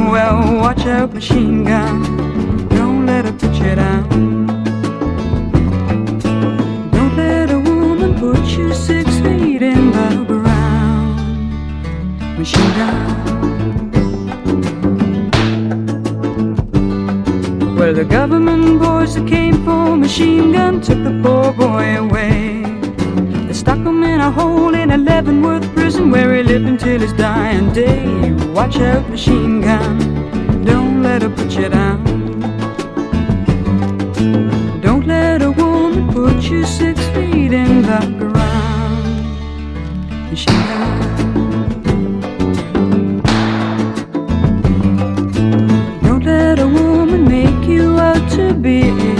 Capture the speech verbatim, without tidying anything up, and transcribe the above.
well, watch out, machine gun. Don't let her put you down. Don't let a woman put you six feet in the ground. Machine gun. Well, the government boys that came for machine gun took the poor boy away. They stuck him in a hole in a Leavenworth prison where he lived until his dying day. Watch out, machine gun. Don't let her put you down. Don't let a woman put you six feet in the ground. Machine gun. Don't let a woman make you out to be